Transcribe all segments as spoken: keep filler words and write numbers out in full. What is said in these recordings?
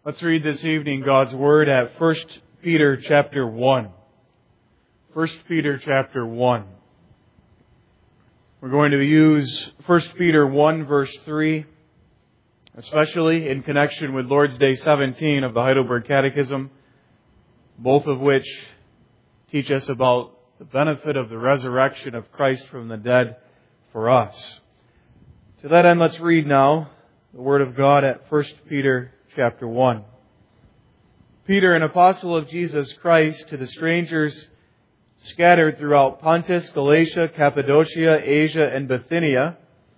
Let's read this evening God's Word at First Peter chapter one. First Peter chapter one. We're going to use First Peter one verse three, especially in connection with Lord's Day seventeen of the Heidelberg Catechism, both of which teach us about the benefit of the resurrection of Christ from the dead for us. To that end, let's read now the Word of God at First Peter chapter one. Peter, an apostle of Jesus Christ, to the strangers scattered throughout Pontus, Galatia, Cappadocia, Asia, and Bithynia,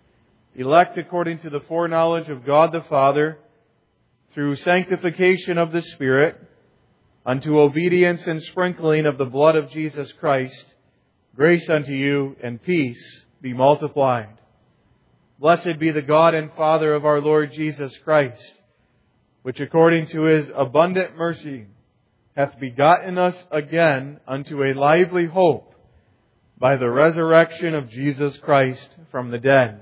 elect according to the foreknowledge of God the Father, through sanctification of the Spirit, unto obedience and sprinkling of the blood of Jesus Christ, grace unto you and peace be multiplied. Blessed be the God and Father of our Lord Jesus Christ, which according to His abundant mercy hath begotten us again unto a lively hope by the resurrection of Jesus Christ from the dead,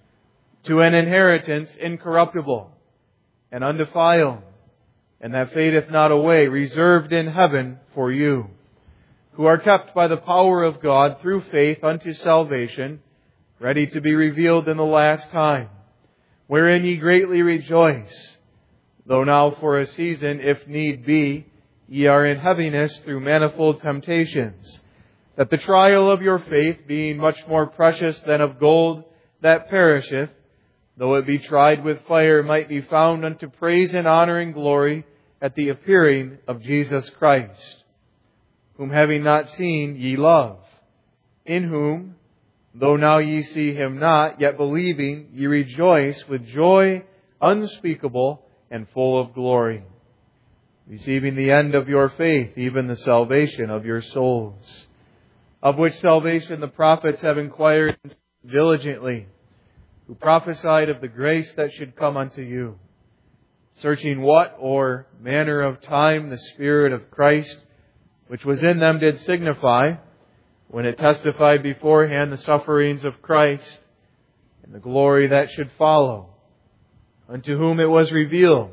to an inheritance incorruptible and undefiled, and that fadeth not away, reserved in heaven for you, who are kept by the power of God through faith unto salvation, ready to be revealed in the last time, wherein ye greatly rejoice, though now for a season, if need be, ye are in heaviness through manifold temptations, that the trial of your faith, being much more precious than of gold that perisheth, though it be tried with fire, might be found unto praise and honor and glory at the appearing of Jesus Christ, whom having not seen ye love, in whom, though now ye see Him not, yet believing ye rejoice with joy unspeakable and full of glory, receiving the end of your faith, even the salvation of your souls, of which salvation the prophets have inquired diligently, who prophesied of the grace that should come unto you, searching what or manner of time the Spirit of Christ, which was in them, did signify, when it testified beforehand the sufferings of Christ and the glory that should follow, unto whom it was revealed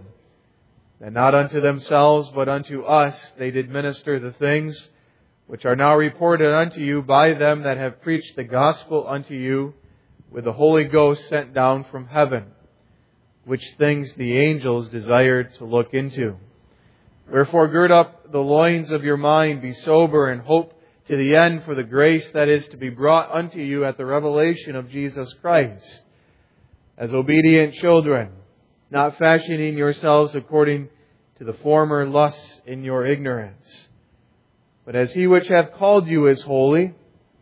that not unto themselves but unto us they did minister the things which are now reported unto you by them that have preached the gospel unto you with the Holy Ghost sent down from heaven, which things the angels desired to look into. Wherefore gird up the loins of your mind, be sober, and hope to the end for the grace that is to be brought unto you at the revelation of Jesus Christ, as obedient children, not fashioning yourselves according to the former lusts in your ignorance. But as He which hath called you is holy,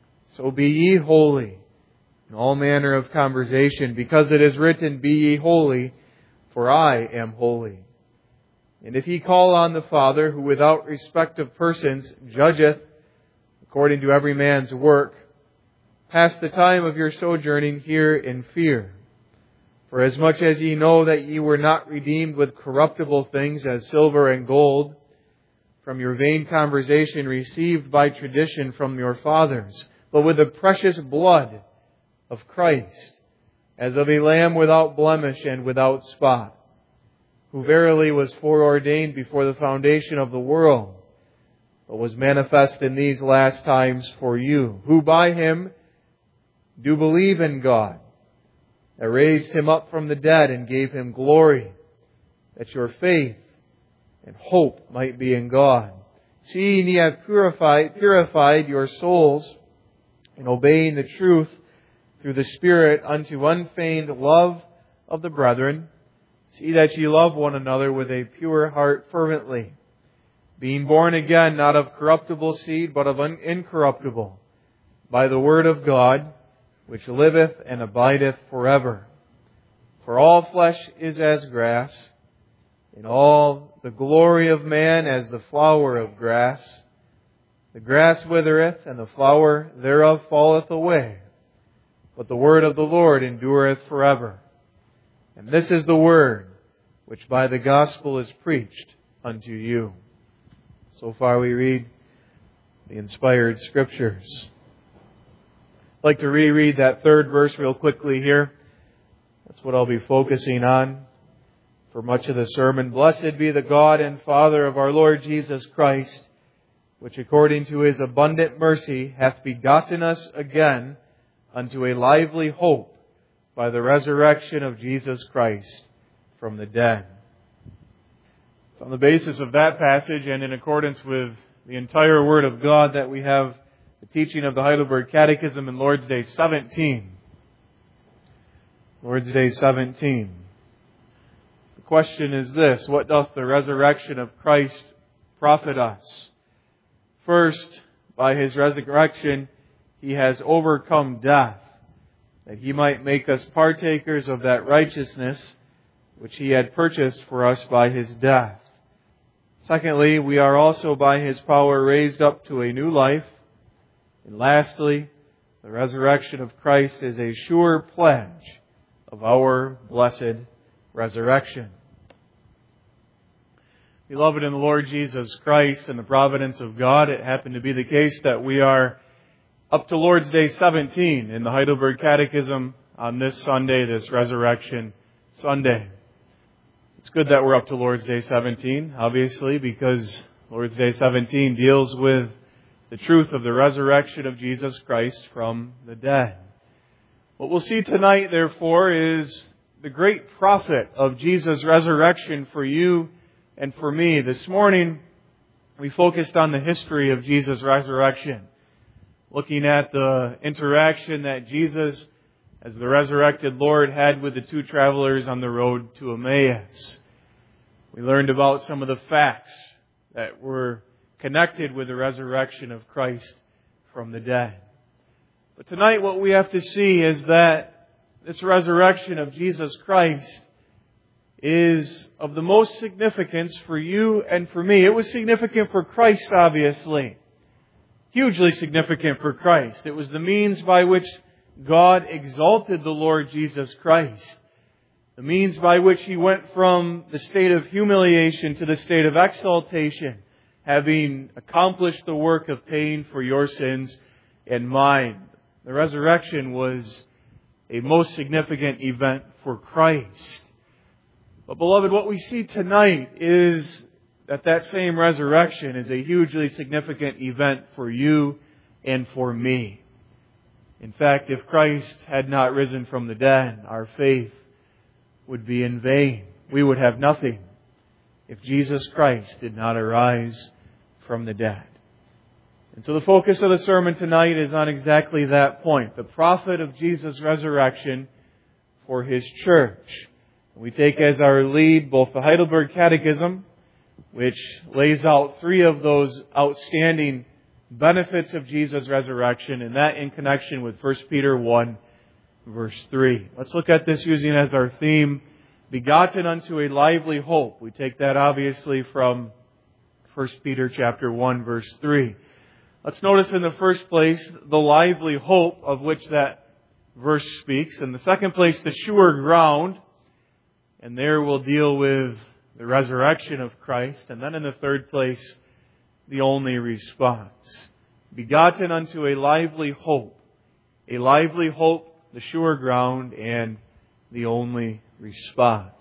so be ye holy in all manner of conversation, because it is written, Be ye holy, for I am holy. And if ye call on the Father, who without respect of persons judgeth according to every man's work, pass the time of your sojourning here in fear. For as much as ye know that ye were not redeemed with corruptible things as silver and gold, from your vain conversation received by tradition from your fathers, but with the precious blood of Christ, as of a lamb without blemish and without spot, who verily was foreordained before the foundation of the world, but was manifest in these last times for you, who by Him do believe in God, that raised Him up from the dead and gave Him glory, that your faith and hope might be in God. Seeing ye have purified, purified your souls in obeying the truth through the Spirit unto unfeigned love of the brethren, see that ye love one another with a pure heart fervently, being born again, not of corruptible seed, but of incorruptible, by the word of God, which liveth and abideth forever. For all flesh is as grass, and all the glory of man as the flower of grass. The grass withereth, and the flower thereof falleth away, but the word of the Lord endureth forever. And this is the word which by the gospel is preached unto you. So far we read the inspired Scriptures. I'd like to reread that third verse real quickly here. That's what I'll be focusing on. for much of the sermon. Blessed be the God and Father of our Lord Jesus Christ, which according to His abundant mercy hath begotten us again unto a lively hope by the resurrection of Jesus Christ from the dead. It's on the basis of that passage and in accordance with the entire Word of God that we have the teaching of the Heidelberg Catechism in Lord's Day seventeen. Lord's Day seventeen. The question is this: what doth the resurrection of Christ profit us? First, by His resurrection, He has overcome death, that He might make us partakers of that righteousness which He had purchased for us by His death. Secondly, we are also by His power raised up to a new life. And lastly, the resurrection of Christ is a sure pledge of our blessed resurrection. Beloved in the Lord Jesus Christ and the providence of God, it happened to be the case that we are up to Lord's Day seventeen in the Heidelberg Catechism on this Sunday, this Resurrection Sunday. It's good that we're up to Lord's Day seventeen, obviously, because Lord's Day seventeen deals with the truth of the resurrection of Jesus Christ from the dead. What we'll see tonight, therefore, is the great profit of Jesus' resurrection for you and for me. This morning, we focused on the history of Jesus' resurrection, looking at the interaction that Jesus, as the resurrected Lord, had with the two travelers on the road to Emmaus. We learned about some of the facts that were connected with the resurrection of Christ from the dead. But tonight what we have to see is that this resurrection of Jesus Christ is of the most significance for you and for me. It was significant for Christ, obviously. Hugely significant for Christ. It was the means by which God exalted the Lord Jesus Christ. The means by which He went from the state of humiliation to the state of exaltation, having accomplished the work of paying for your sins and mine. The resurrection was a most significant event for Christ. But beloved, what we see tonight is that that same resurrection is a hugely significant event for you and for me. In fact, if Christ had not risen from the dead, our faith would be in vain. We would have nothing if Jesus Christ did not arise from the dead. And so the focus of the sermon tonight is on exactly that point, the profit of Jesus' resurrection for His church. We take as our lead both the Heidelberg Catechism, which lays out three of those outstanding benefits of Jesus' resurrection, and that in connection with First Peter one, verse three. Let's look at this using as our theme, begotten unto a lively hope. We take that obviously from First Peter chapter one, verse three. Let's notice in the first place the lively hope of which that verse speaks. In the second place, the sure ground. And there we'll deal with the resurrection of Christ. And then in the third place, the only response. Begotten unto a lively hope. A lively hope, the sure ground, and the only response.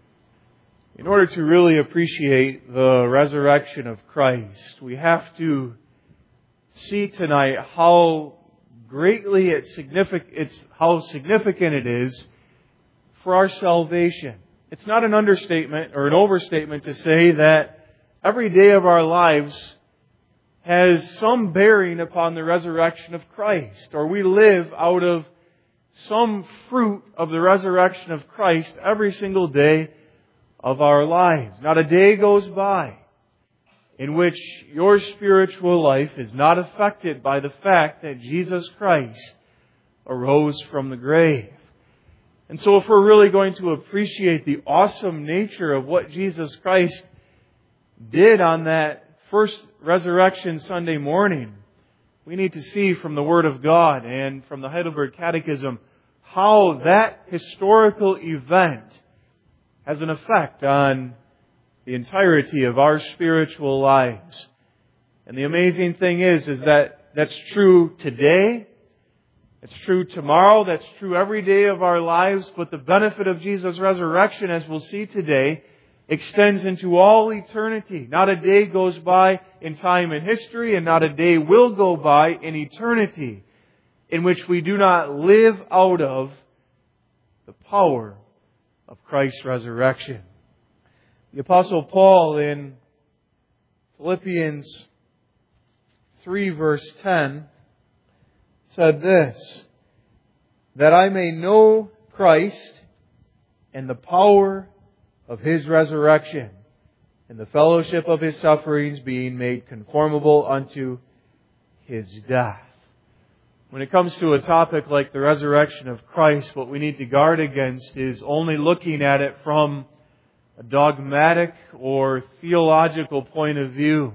In order to really appreciate the resurrection of Christ, we have to see tonight how greatly it's significant, it's how significant it is for our salvation. It's not an understatement or an overstatement to say that every day of our lives has some bearing upon the resurrection of Christ, or we live out of some fruit of the resurrection of Christ every single day of our lives. Not a day goes by in which your spiritual life is not affected by the fact that Jesus Christ arose from the grave. And so if we're really going to appreciate the awesome nature of what Jesus Christ did on that first resurrection Sunday morning, we need to see from the Word of God and from the Heidelberg Catechism how that historical event has an effect on the entirety of our spiritual lives. And the amazing thing is, is that that's true today. It's true tomorrow. That's true every day of our lives. But the benefit of Jesus' resurrection, as we'll see today, extends into all eternity. Not a day goes by in time and history, and not a day will go by in eternity in which we do not live out of the power of Christ's resurrection. The Apostle Paul in Philippians three verse ten said this, that I may know Christ and the power of His resurrection and the fellowship of His sufferings, being made conformable unto His death. When it comes to a topic like the resurrection of Christ, what we need to guard against is only looking at it from a dogmatic or theological point of view.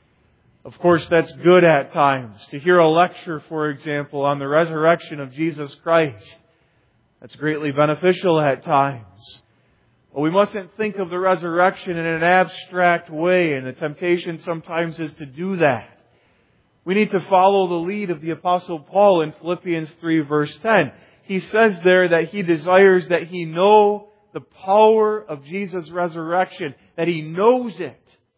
Of course, that's good at times. To hear a lecture, for example, on the resurrection of Jesus Christ, that's greatly beneficial at times. But we mustn't think of the resurrection in an abstract way, and the temptation sometimes is to do that. We need to follow the lead of the Apostle Paul in Philippians three verse ten. He says there that he desires that he know the power of Jesus' resurrection, that he knows it.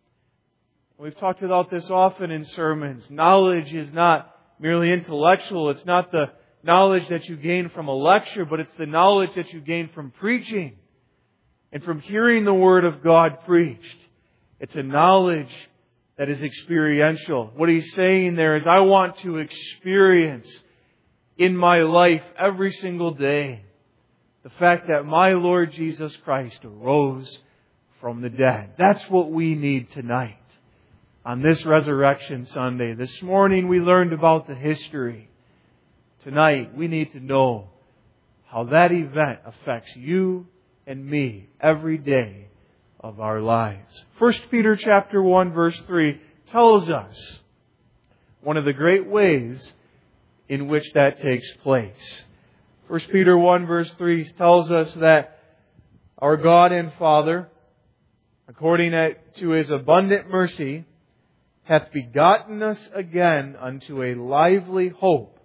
We've talked about this often in sermons. Knowledge is not merely intellectual. It's not the knowledge that you gain from a lecture, but it's the knowledge that you gain from preaching and from hearing the Word of God preached. It's a knowledge that is experiential. What he's saying there is, I want to experience in my life every single day the fact that my Lord Jesus Christ arose from the dead. That's what we need tonight. On this Resurrection Sunday, this morning we learned about the history. Tonight we need to know how that event affects you and me every day of our lives. First Peter chapter one verse three tells us one of the great ways in which that takes place. First Peter one verse three tells us that our God and Father, according to His abundant mercy, hath begotten us again unto a lively hope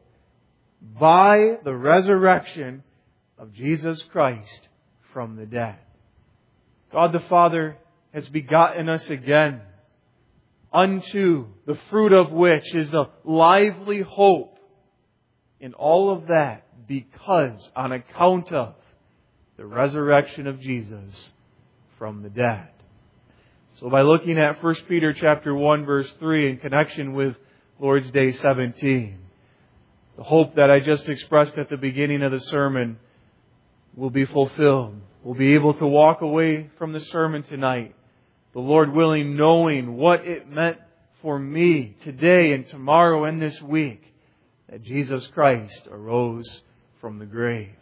by the resurrection of Jesus Christ from the dead. God the Father has begotten us again unto the fruit of which is a lively hope in all of that, because on account of the resurrection of Jesus from the dead. So by looking at First Peter chapter one verse three in connection with Lord's Day seventeen, the hope that I just expressed at the beginning of the sermon will be fulfilled. We'll be able to walk away from the sermon tonight, the Lord willing, knowing what it meant for me today and tomorrow and this week, that Jesus Christ arose from the grave.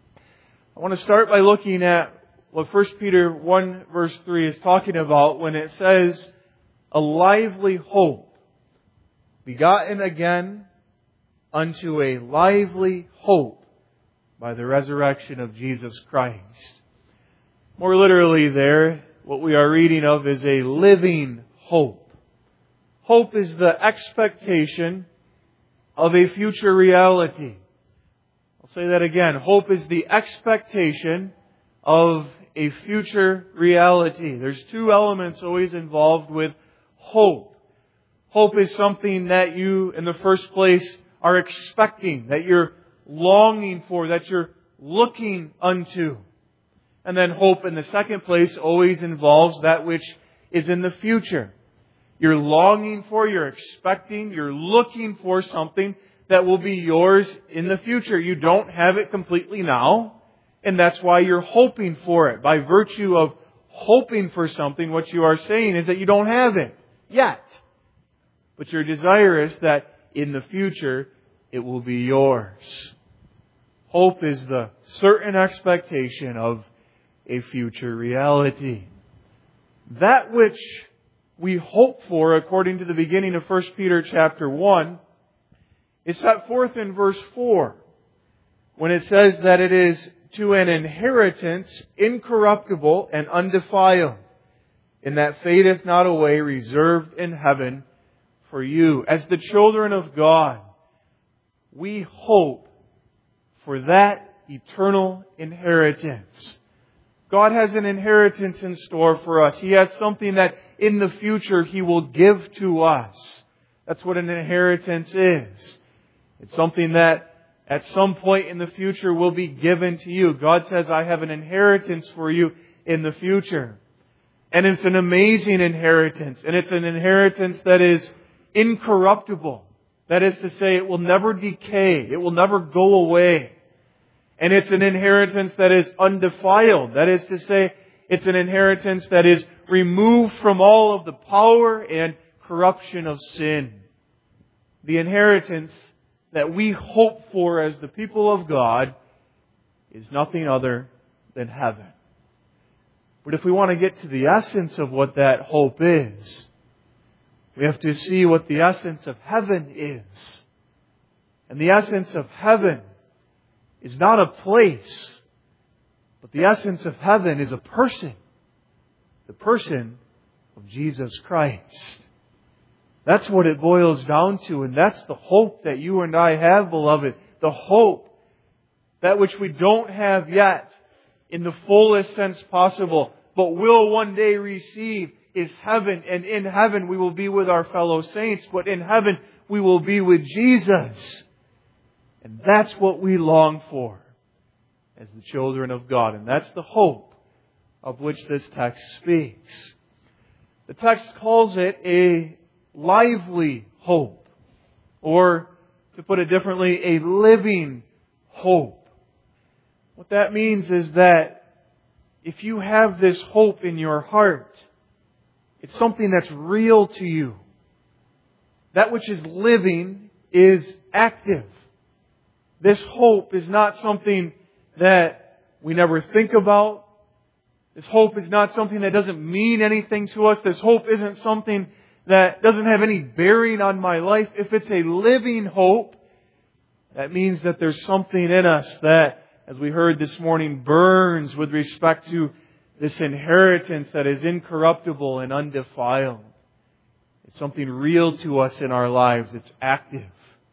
I want to start by looking at what First Peter one verse three is talking about when it says, a lively hope, begotten again unto a lively hope by the resurrection of Jesus Christ. More literally there, what we are reading of is a living hope. Hope is the expectation of a future reality. I'll say that again. Hope is the expectation of a future reality. There's two elements always involved with hope. Hope is something that you, in the first place, are expecting, that you're longing for, that you're looking unto. And then hope, in the second place, always involves that which is in the future. You're longing for, you're expecting, you're looking for something that will be yours in the future. You don't have it completely now, and that's why you're hoping for it. By virtue of hoping for something, what you are saying is that you don't have it yet. But you're desirous that in the future it will be yours. Hope is the certain expectation of a future reality. That which we hope for, according to the beginning of First Peter chapter one, is set forth in verse four, when it says that it is to an inheritance incorruptible and undefiled, and that fadeth not away, reserved in heaven for you. As the children of God, we hope for that eternal inheritance. God has an inheritance in store for us. He has something that in the future He will give to us. That's what an inheritance is. It's something that at some point in the future will be given to you. God says, I have an inheritance for you in the future. And it's an amazing inheritance. And it's an inheritance that is incorruptible. That is to say, it will never decay. It will never go away. And it's an inheritance that is undefiled. That is to say, it's an inheritance that is removed from all of the power and corruption of sin. The inheritance that we hope for as the people of God is nothing other than heaven. But if we want to get to the essence of what that hope is, we have to see what the essence of heaven is. And the essence of heaven is not a place, but the essence of heaven is a person. The person of Jesus Christ. That's what it boils down to, and that's the hope that you and I have, beloved. The hope, that which we don't have yet in the fullest sense possible, but will one day receive, is heaven. And in heaven we will be with our fellow saints, but in heaven we will be with Jesus. And that's what we long for as the children of God. And that's the hope of which this text speaks. The text calls it a lively hope. Or, to put it differently, a living hope. What that means is that if you have this hope in your heart, it's something that's real to you. That which is living is active. This hope is not something that we never think about. This hope is not something that doesn't mean anything to us. This hope isn't something that doesn't have any bearing on my life. If it's a living hope, that means that there's something in us that, as we heard this morning, burns with respect to this inheritance that is incorruptible and undefiled. It's something real to us in our lives. It's active.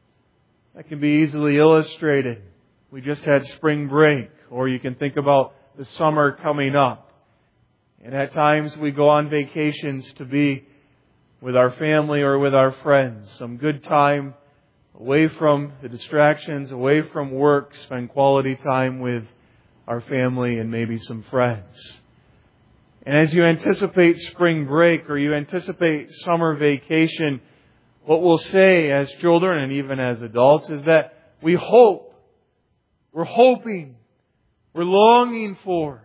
That can be easily illustrated. We just had spring break, or you can think about the summer coming up. And at times we go on vacations to be with our family or with our friends. Some good time away from the distractions, away from work, spend quality time with our family and maybe some friends. And as you anticipate spring break or you anticipate summer vacation, what we'll say as children and even as adults is that we hope, we're hoping, we're longing for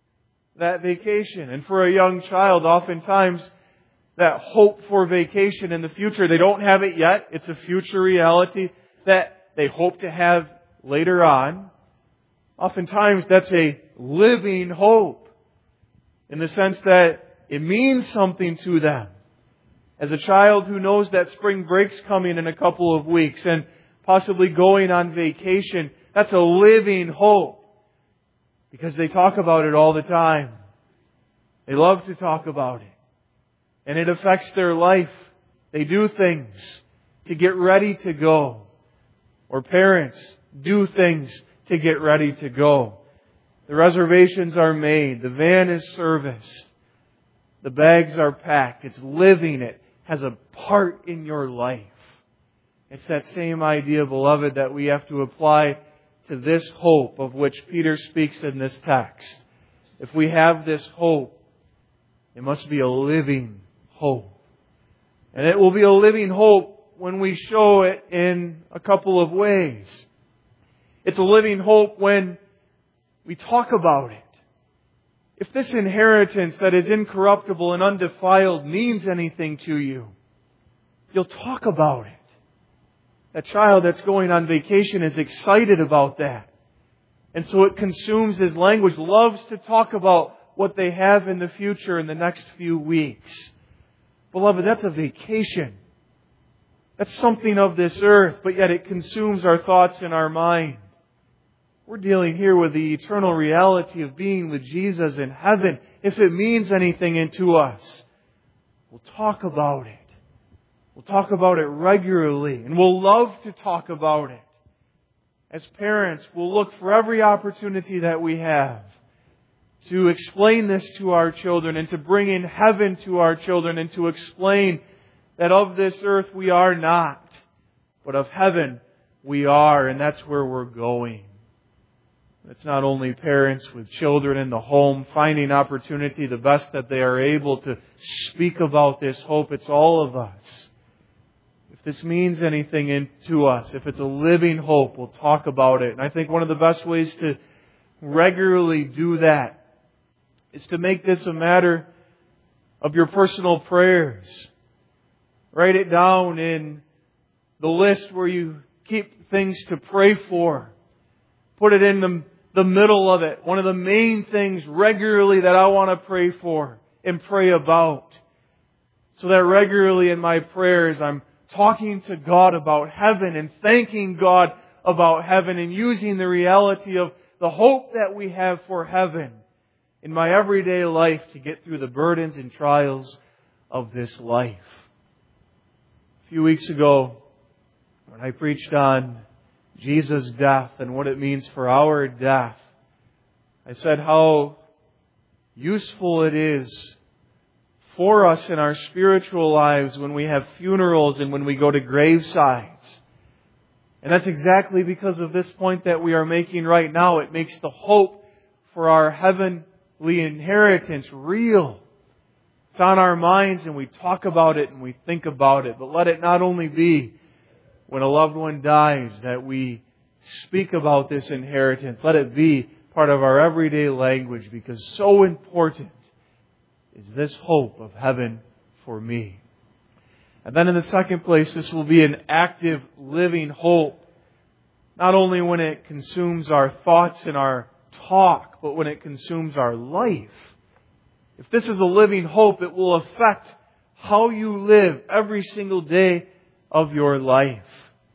that vacation. And for a young child, oftentimes that hope for vacation in the future, they don't have it yet. It's a future reality that they hope to have later on. Oftentimes that's a living hope in the sense that it means something to them. As a child who knows that spring break's coming in a couple of weeks and possibly going on vacation, that's a living hope because they talk about it all the time. They love to talk about it. And it affects their life. They do things to get ready to go. Or parents do things to get ready to go. The reservations are made. The van is serviced. The bags are packed. It's living. It has a part in your life. It's that same idea, beloved, that we have to apply to this hope of which Peter speaks in this text. If we have this hope, it must be a living hope. And it will be a living hope when we show it in a couple of ways. It's a living hope when we talk about it. If this inheritance that is incorruptible and undefiled means anything to you, you'll talk about it. That child that's going on vacation is excited about that. And so it consumes his language, loves to talk about what they have in the future in the next few weeks. Beloved, that's a vacation. That's something of this earth, but yet it consumes our thoughts and our mind. We're dealing here with the eternal reality of being with Jesus in heaven. If it means anything to us, we'll talk about it. We'll talk about it regularly, and we'll love to talk about it. as parents, will look for every opportunity that we have to explain this to our children and to bring in heaven to our children and to explain that of this earth we are not, but of heaven we are, and that's where we're going. It's not only parents with children in the home finding opportunity the best that they are able to speak about this hope. It's all of us. If this means anything in, to us, if it's a living hope, we'll talk about it. And I think one of the best ways to regularly do that is to make this a matter of your personal prayers. Write it down in the list where you keep things to pray for. Put it in the, the middle of it. One of the main things regularly that I want to pray for and pray about. So that regularly in my prayers I'm talking to God about heaven and thanking God about heaven and using the reality of the hope that we have for heaven in my everyday life to get through the burdens and trials of this life. A few weeks ago, when I preached on Jesus' death and what it means for our death, I said how useful it is for us in our spiritual lives when we have funerals and when we go to gravesides. And that's exactly because of this point that we are making right now. It makes the hope for our heavenly inheritance real. It's on our minds and we talk about it and we think about it. But let it not only be when a loved one dies that we speak about this inheritance. Let it be part of our everyday language, because so important is this hope of heaven for me. And then in the second place, this will be an active, living hope. Not only when it consumes our thoughts and our talk, but when it consumes our life. If this is a living hope, it will affect how you live every single day of your life.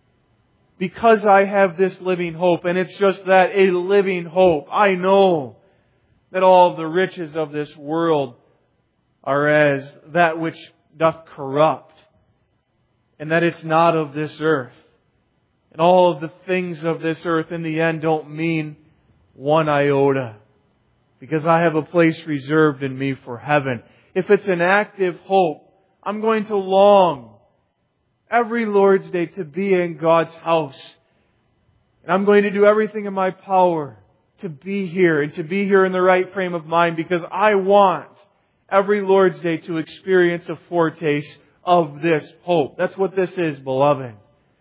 Because I have this living hope, and it's just that, a living hope, I know that all the riches of this world are as that which doth corrupt, and that it's not of this earth. And all of the things of this earth in the end don't mean one iota, because I have a place reserved in me for heaven. If it's an active hope, I'm going to long every Lord's Day to be in God's house. And I'm going to do everything in my power to be here and to be here in the right frame of mind, because I want every Lord's Day to experience a foretaste of this hope. That's what this is, beloved.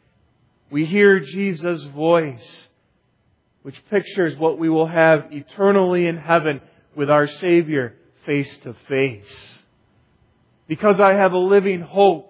We hear Jesus' voice, which pictures what we will have eternally in heaven with our Savior face to face. Because I have a living hope,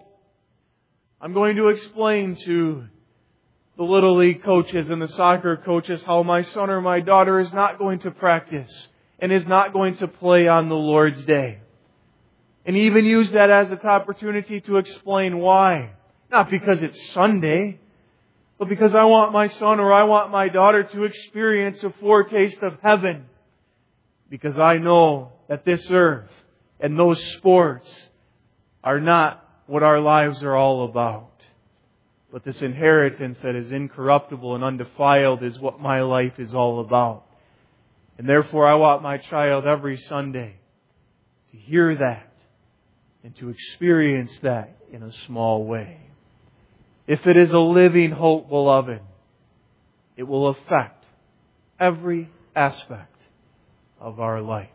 I'm going to explain to the Little League coaches and the soccer coaches how my son or my daughter is not going to practice and is not going to play on the Lord's Day. And even use that as an opportunity to explain why. Not because it's Sunday, but because I want my son or I want my daughter to experience a foretaste of heaven. Because I know that this earth and those sports are not what our lives are all about. But this inheritance that is incorruptible and undefiled is what my life is all about. And therefore I want my child every Sunday to hear that and to experience that in a small way. If it is a living hope, beloved, it will affect every aspect of our life.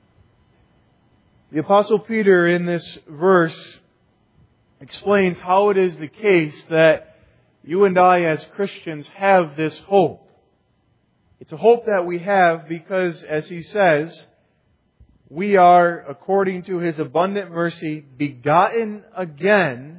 The Apostle Peter in this verse explains how it is the case that you and I as Christians have this hope. It's a hope that we have because, as he says, we are, according to His abundant mercy, begotten again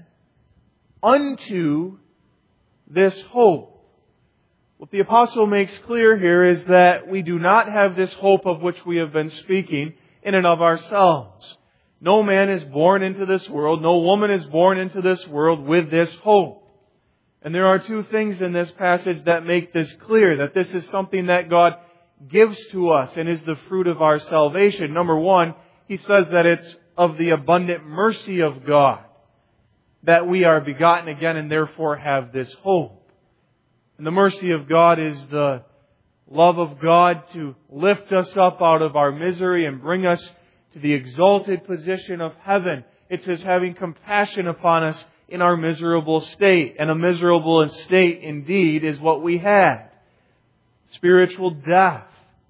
unto this hope. What the Apostle makes clear here is that we do not have this hope of which we have been speaking in and of ourselves. No man is born into this world, no woman is born into this world with this hope. And there are two things in this passage that make this clear, that this is something that God gives to us and is the fruit of our salvation. Number one, he says that it's of the abundant mercy of God that we are begotten again and therefore have this hope. And the mercy of God is the love of God to lift us up out of our misery and bring us to the exalted position of heaven. It's His having compassion upon us in our miserable state. And a miserable state indeed is what we had. Spiritual death.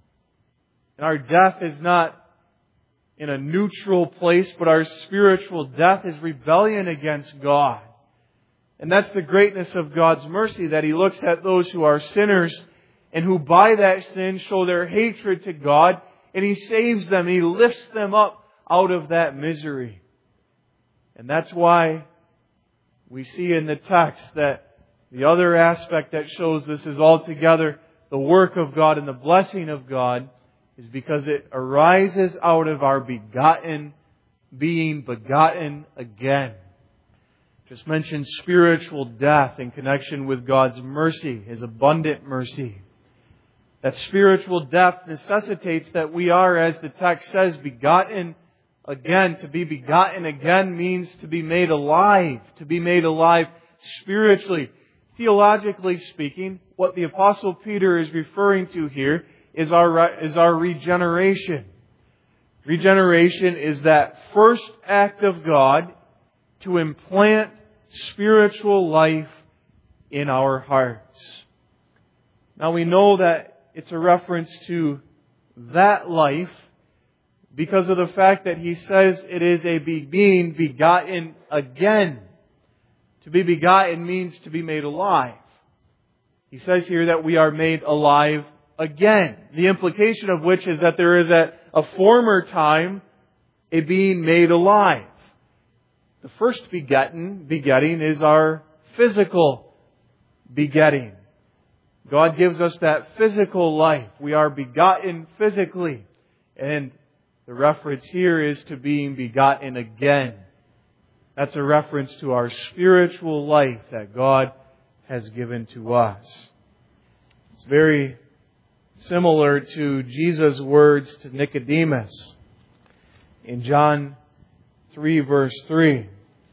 And our death is not in a neutral place, but our spiritual death is rebellion against God. And that's the greatness of God's mercy, that He looks at those who are sinners and who by that sin show their hatred to God, and He saves them. He lifts them up out of that misery. And that's why we see in the text that the other aspect that shows this is altogether the work of God and the blessing of God is because it arises out of our begotten, being begotten again. Just mentioned spiritual death in connection with God's mercy, His abundant mercy. That spiritual death necessitates that we are, as the text says, begotten again. To be begotten again means to be made alive, to be made alive spiritually. Theologically speaking, what the Apostle Peter is referring to here is our, is our regeneration. Regeneration is that first act of God to implant spiritual life in our hearts. Now we know that it's a reference to that life because of the fact that he says it is a being begotten again. To be begotten means to be made alive. He says here that we are made alive again. The implication of which is that there is at a former time a being made alive. The first begotten, begetting is our physical begetting. God gives us that physical life. We are begotten physically. And the reference here is to being begotten again. That's a reference to our spiritual life that God has given to us. It's very similar to Jesus' words to Nicodemus in John three verse three.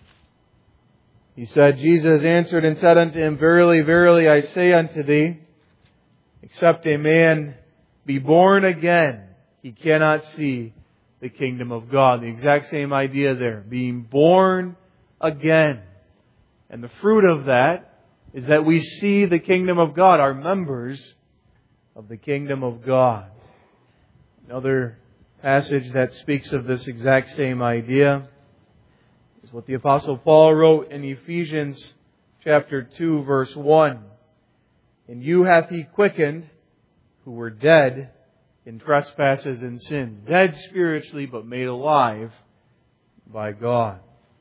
He said, Jesus answered and said unto him, Verily, verily, I say unto thee, except a man be born again, he cannot see the kingdom of God. The exact same idea there. Being born again. And the fruit of that is that we see the kingdom of God, are members of the kingdom of God. Another passage that speaks of this exact same idea is what the Apostle Paul wrote in Ephesians chapter two verse one. And you hath He quickened who were dead in trespasses and sins. Dead spiritually, but made alive by God.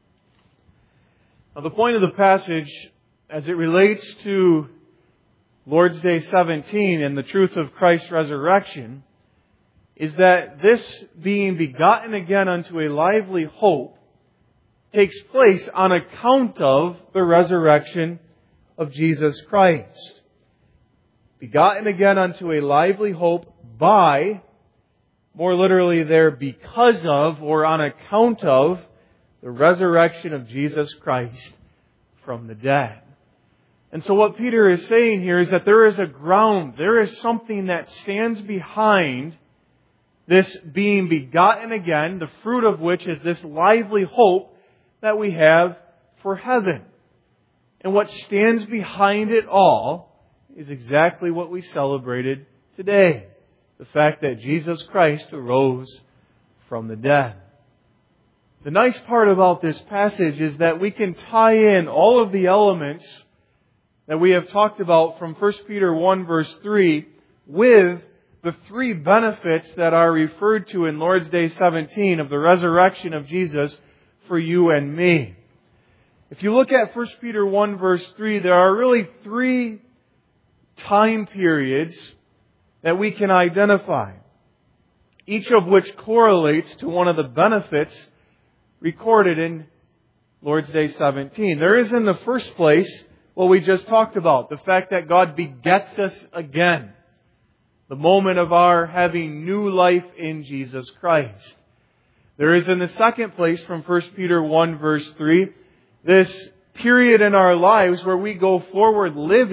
Now the point of the passage, as it relates to Lord's Day seventeen and the truth of Christ's resurrection, is that this being begotten again unto a lively hope takes place on account of the resurrection of Jesus Christ. Begotten again unto a lively hope by, more literally there, because of or on account of the resurrection of Jesus Christ from the dead. And so what Peter is saying here is that there is a ground, there is something that stands behind this being begotten again, the fruit of which is this lively hope that we have for heaven. And what stands behind it all is exactly what we celebrated today. The fact that Jesus Christ arose from the dead. The nice part about this passage is that we can tie in all of the elements that we have talked about from First Peter one verse three with the three benefits that are referred to in Lord's Day seventeen of the resurrection of Jesus for you and me. If you look at First Peter one verse three, there are really three time periods that we can identify, each of which correlates to one of the benefits recorded in Lord's Day seventeen. There is in the first place what we just talked about, the fact that God begets us again. The moment of our having new life in Jesus Christ. There is in the second place from First Peter one verse three, this period in our lives where we go forward living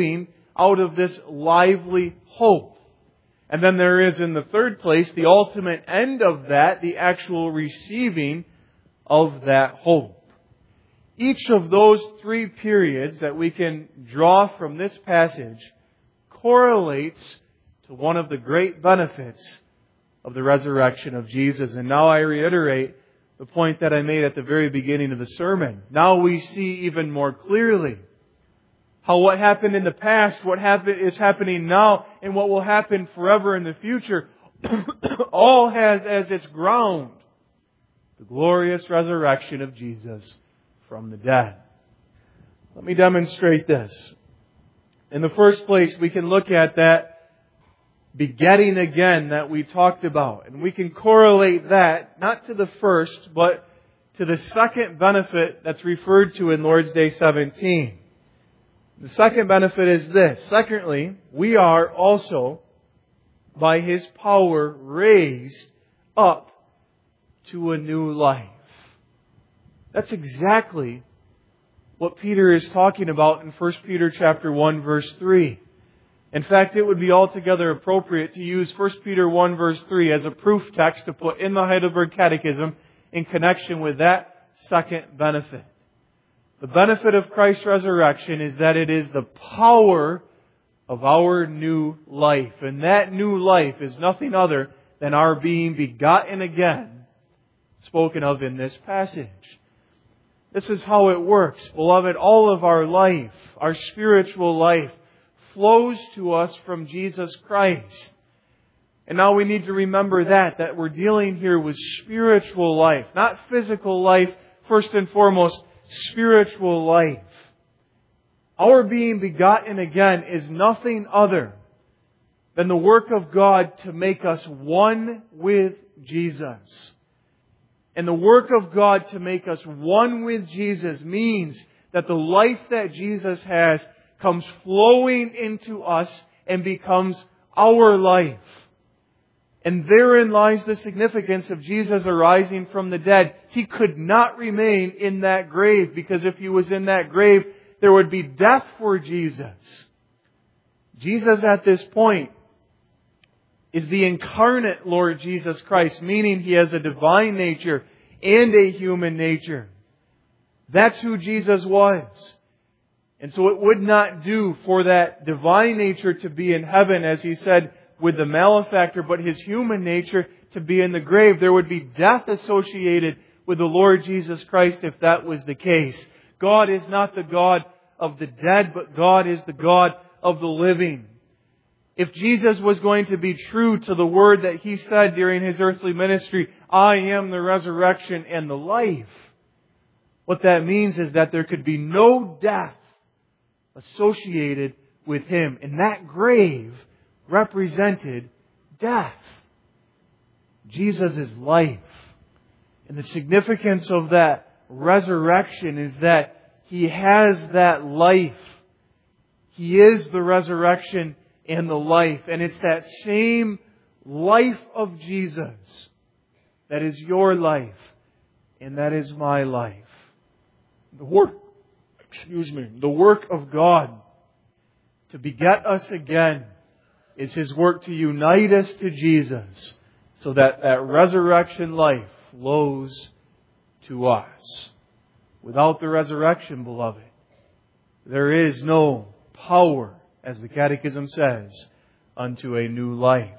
out of this lively hope. And then there is, in the third place, the ultimate end of that, the actual receiving of that hope. Each of those three periods that we can draw from this passage correlates to one of the great benefits of the resurrection of Jesus. And now I reiterate the point that I made at the very beginning of the sermon. Now we see even more clearly how what happened in the past, what happen, is happening now, and what will happen forever in the future, all has as its ground the glorious resurrection of Jesus from the dead. Let me demonstrate this. In the first place, we can look at that begetting again that we talked about. And we can correlate that, not to the first, but to the second benefit that's referred to in Lord's Day seventeen. The second benefit is this. Secondly, we are also, by His power, raised up to a new life. That's exactly what Peter is talking about in First Peter chapter one, verse three. In fact, it would be altogether appropriate to use First Peter one, verse three as a proof text to put in the Heidelberg Catechism in connection with that second benefit. The benefit of Christ's resurrection is that it is the power of our new life. And that new life is nothing other than our being begotten again, spoken of in this passage. This is how it works. Beloved, all of our life, our spiritual life, flows to us from Jesus Christ. And now we need to remember that, that we're dealing here with spiritual life, not physical life, first and foremost, spiritual life. Our being begotten again is nothing other than the work of God to make us one with Jesus. And the work of God to make us one with Jesus means that the life that Jesus has comes flowing into us and becomes our life. And therein lies the significance of Jesus arising from the dead. He could not remain in that grave, because if He was in that grave, there would be death for Jesus. Jesus at this point is the incarnate Lord Jesus Christ, meaning He has a divine nature and a human nature. That's who Jesus was. And so it would not do for that divine nature to be in heaven, as He said, with the malefactor, but His human nature to be in the grave. There would be death associated with the Lord Jesus Christ if that was the case. God is not the God of the dead, but God is the God of the living. If Jesus was going to be true to the word that He said during His earthly ministry, I am the resurrection and the life, what that means is that there could be no death associated with Him. And that grave represented death. Jesus is life. And the significance of that resurrection is that He has that life. He is the resurrection and the life. And it's that same life of Jesus that is your life and that is my life. The work, excuse me, the work of God to beget us again is His work to unite us to Jesus, so that that resurrection life flows to us. Without the resurrection, beloved, there is no power, as the Catechism says, unto a new life.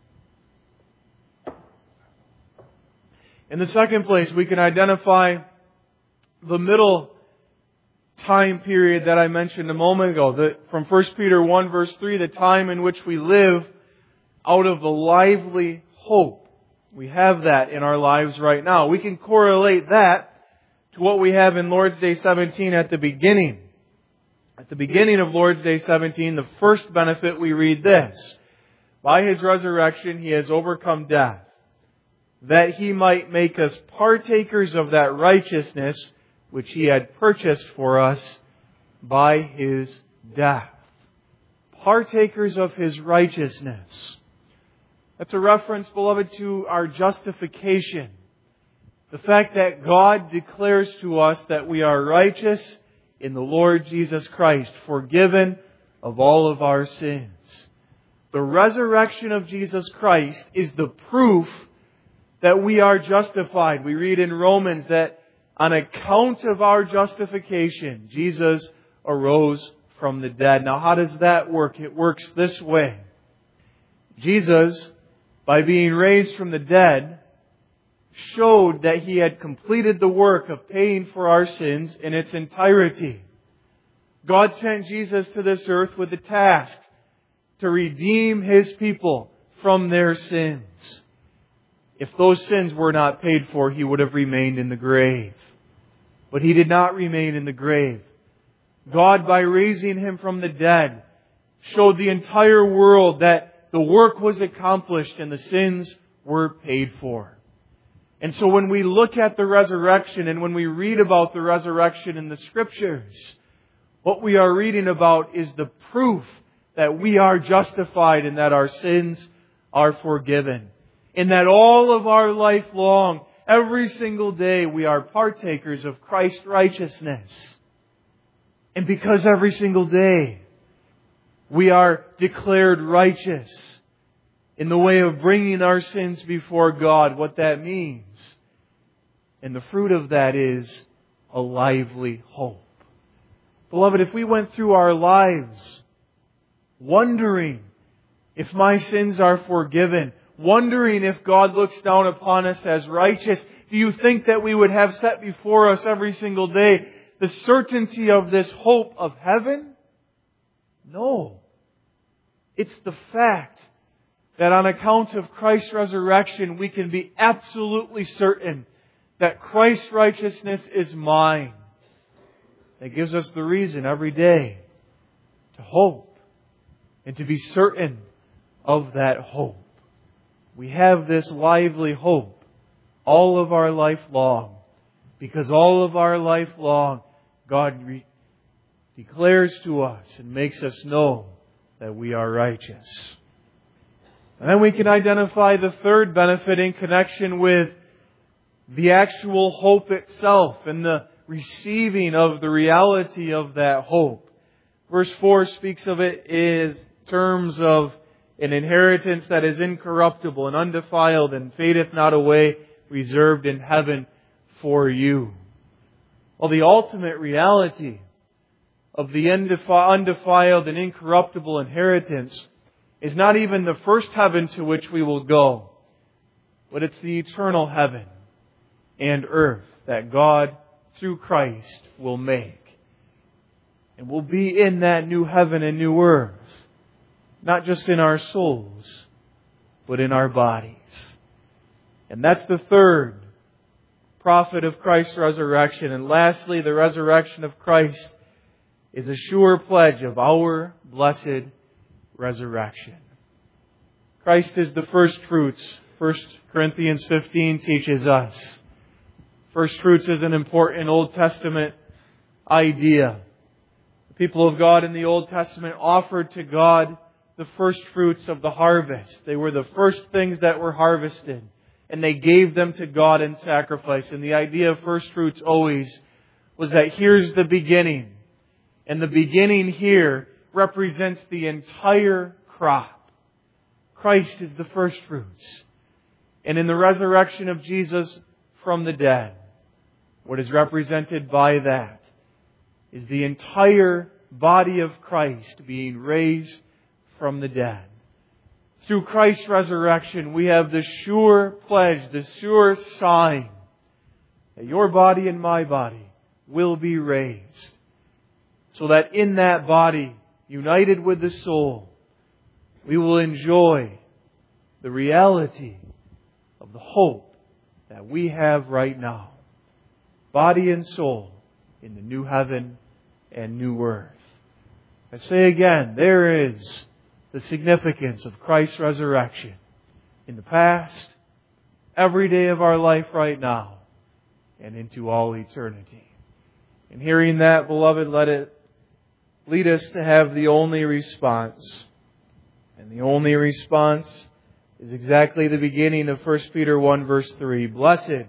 In the second place, we can identify the middle time period that I mentioned a moment ago. The, from First Peter one verse three, the time in which we live out of the lively hope. We have that in our lives right now. We can correlate that to what we have in Lord's Day seventeen at the beginning. At the beginning of Lord's Day seventeen, the first benefit, we read this: by His resurrection, He has overcome death, that He might make us partakers of that righteousness which He had purchased for us by His death. Partakers of His righteousness. That's a reference, beloved, to our justification. The fact that God declares to us that we are righteous in the Lord Jesus Christ, forgiven of all of our sins. The resurrection of Jesus Christ is the proof that we are justified. We read in Romans that on account of our justification, Jesus arose from the dead. Now, how does that work? It works this way. Jesus, by being raised from the dead, showed that He had completed the work of paying for our sins in its entirety. God sent Jesus to this earth with the task to redeem His people from their sins. If those sins were not paid for, He would have remained in the grave. But He did not remain in the grave. God, by raising Him from the dead, showed the entire world that the work was accomplished and the sins were paid for. And so when we look at the resurrection and when we read about the resurrection in the Scriptures, what we are reading about is the proof that we are justified and that our sins are forgiven. And that all of our life long, every single day, we are partakers of Christ's righteousness. And because every single day we are declared righteous in the way of bringing our sins before God, what that means. And the fruit of that is a lively hope. Beloved, if we went through our lives wondering if my sins are forgiven, wondering if God looks down upon us as righteous, do you think that we would have set before us every single day the certainty of this hope of heaven? No. It's the fact that on account of Christ's resurrection, we can be absolutely certain that Christ's righteousness is mine. That gives us the reason every day to hope and to be certain of that hope. We have this lively hope all of our life long, because all of our life long God re- declares to us and makes us know that we are righteous. And then we can identify the third benefit in connection with the actual hope itself and the receiving of the reality of that hope. Verse four speaks of it in terms of an inheritance that is incorruptible and undefiled and fadeth not away, reserved in heaven for you. Well, the ultimate reality of the undefiled and incorruptible inheritance is not even the first heaven to which we will go, but it's the eternal heaven and earth that God, through Christ, will make. And we'll be in that new heaven and new earth, not just in our souls, but in our bodies. And that's the third profit of Christ's resurrection. And lastly, the resurrection of Christ is a sure pledge of our blessed resurrection. Christ is the first fruits. First Corinthians fifteen teaches us. First fruits is an important Old Testament idea. The people of God in the Old Testament offered to God the first fruits of the harvest. They were the first things that were harvested, and they gave them to God in sacrifice. And the idea of first fruits always was that here's the beginning. And the beginning here represents the entire crop. Christ is the first fruits. And in the resurrection of Jesus from the dead, what is represented by that is the entire body of Christ being raised from the dead. Through Christ's resurrection, we have the sure pledge, the sure sign that your body and my body will be raised. So that in that body, united with the soul, we will enjoy the reality of the hope that we have right now. Body and soul in the new heaven and new earth. I say again, there is the significance of Christ's resurrection in the past, every day of our life right now, and into all eternity. And hearing that, beloved, let it lead us to have the only response. And the only response is exactly the beginning of First Peter one verse three. Blessed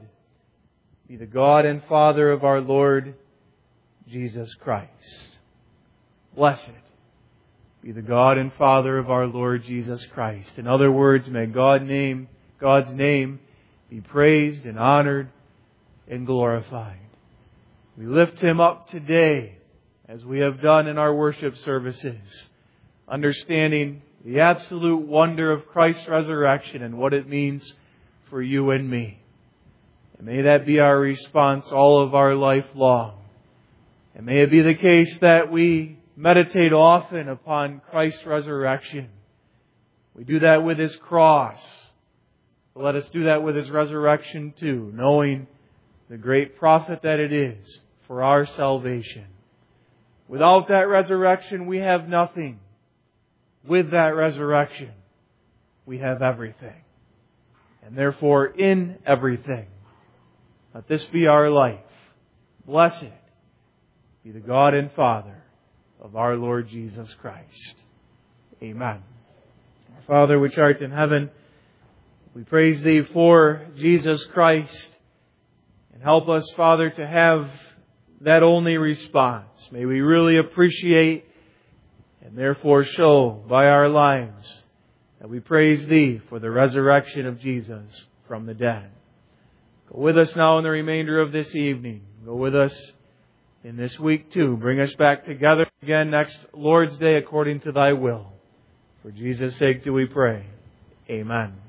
be the God and Father of our Lord Jesus Christ. Blessed. be the God and Father of our Lord Jesus Christ. In other words, may God name, God's name be praised and honored and glorified. We lift Him up today, as we have done in our worship services, understanding the absolute wonder of Christ's resurrection and what it means for you and me. And may that be our response all of our life long. And may it be the case that we meditate often upon Christ's resurrection. We do that with His cross. But let us do that with His resurrection too, knowing the great profit that it is for our salvation. Without that resurrection, we have nothing. With that resurrection, we have everything. And therefore, in everything, let this be our life. Blessed be the God and Father of our Lord Jesus Christ. Amen. Our Father which art in heaven, we praise Thee for Jesus Christ. And help us, Father, to have that only response. May we really appreciate and therefore show by our lives that we praise Thee for the resurrection of Jesus from the dead. Go with us now in the remainder of this evening. Go with us in this week too. Bring us back together again next Lord's Day according to Thy will. For Jesus' sake do we pray. Amen.